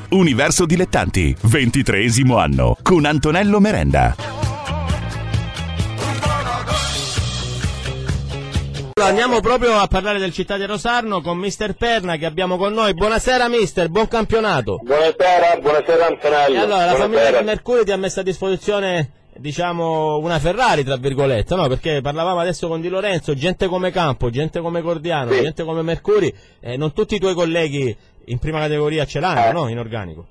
Universo Dilettanti, 23esimo anno, con Antonello Merenda. Andiamo proprio a parlare del Città di Rosarno con Mister Perna che abbiamo con noi. Buonasera mister, buon campionato. Buonasera Antonello. E allora la buonasera. famiglia Mercuri ti ha messo a disposizione, diciamo, una Ferrari tra virgolette, no? Perché parlavamo adesso con Di Lorenzo, gente come Campo, gente come Gordiano, Sì. gente come Mercuri, non tutti i tuoi colleghi in prima categoria ce l'hanno, no? In organico.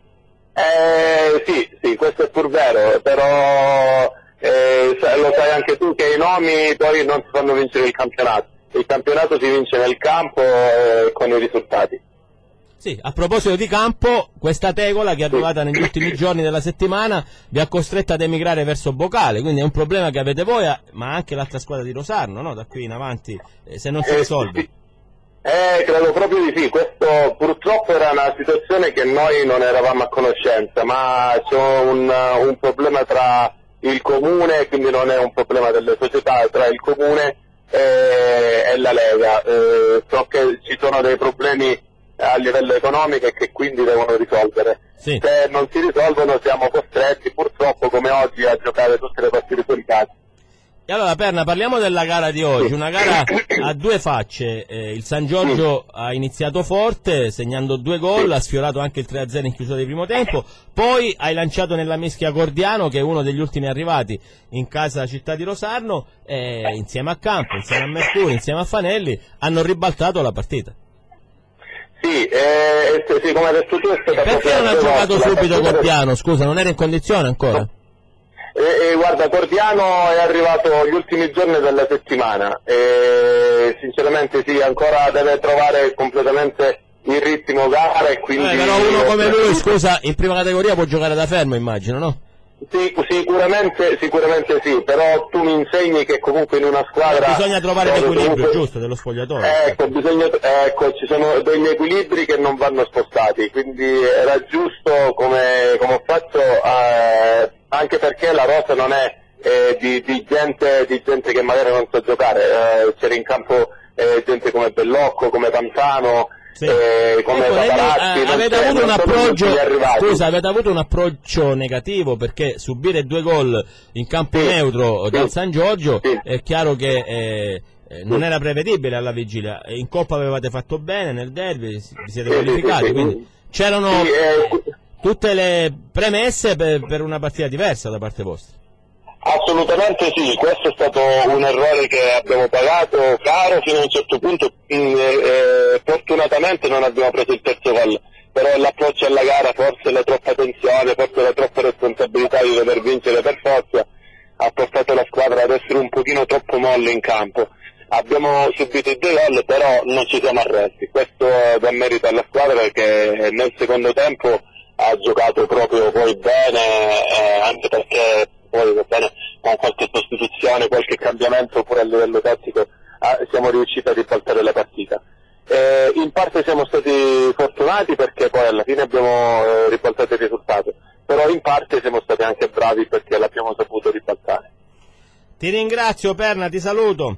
Sì, questo è pur vero, però lo sai anche tu che i nomi poi non si fanno vincere il campionato. Il campionato si vince nel campo con i risultati. Sì, a proposito di campo, questa tegola che è arrivata negli ultimi giorni della settimana vi ha costretto ad emigrare verso Bocale, quindi è un problema che avete voi, ma anche l'altra squadra di Rosarno, no? Da qui in avanti, se non si risolve. Sì. Credo proprio di sì, questo purtroppo era una situazione che noi non eravamo a conoscenza, ma c'è un problema tra il comune, quindi non è un problema delle società, tra il comune e la Lega. So che ci sono dei problemi a livello economico e che quindi devono risolvere. Sì. Se non si risolvono siamo costretti purtroppo come oggi a giocare tutte le partite fuori casa. E allora Perna, parliamo della gara di oggi, una gara a due facce. Il San Giorgio ha iniziato forte segnando 2 gol, ha sfiorato anche il 3-0 in chiusura di primo tempo, poi hai lanciato nella mischia Gordiano che è uno degli ultimi arrivati in casa Città di Rosarno, insieme a Campo, insieme a Mercuri, insieme a Fanelli hanno ribaltato la partita. Sì, come hai detto tu è stata Perché non ha giocato subito Gordiano? Scusa, non era in condizione ancora? Guarda, Gordiano è arrivato gli ultimi giorni della settimana e sinceramente sì, ancora deve trovare completamente il ritmo gara e quindi... Però uno come lui, scusa, in prima categoria può giocare da fermo immagino, no? Sì, sicuramente sì, però tu mi insegni che comunque in una squadra... Bisogna trovare l'equilibrio giusto dello spogliatoio. Ecco, ci sono degli equilibri che non vanno spostati, quindi era giusto come ho fatto, anche perché la rosa non è di gente che magari non sa giocare, c'era in campo gente come Bellocco, come Pantano... Sì. Come Paparazzi, avete avuto un approccio negativo perché subire 2 gol in campo neutro dal San Giorgio è chiaro che non era prevedibile alla vigilia. In Coppa avevate fatto bene, nel derby vi siete qualificati, quindi c'erano tutte le premesse per una partita diversa da parte vostra. Assolutamente sì, questo è stato un errore che abbiamo pagato caro fino a un certo punto, fortunatamente non abbiamo preso il terzo gol, però l'approccio alla gara, forse la troppa tensione, forse la troppa responsabilità di dover vincere per forza, ha portato la squadra ad essere un pochino troppo molle in campo. Abbiamo subito i 2 gol, però non ci siamo arresti, questo dà merito alla squadra che nel secondo tempo ha giocato proprio poi bene, anche perché poi va bene, con qualche sostituzione, qualche cambiamento pure a livello tattico siamo riusciti a ribaltare la partita. In parte siamo stati fortunati perché poi alla fine abbiamo ribaltato il risultato, però in parte siamo stati anche bravi perché l'abbiamo saputo ribaltare. Ti ringrazio Perna, ti saluto.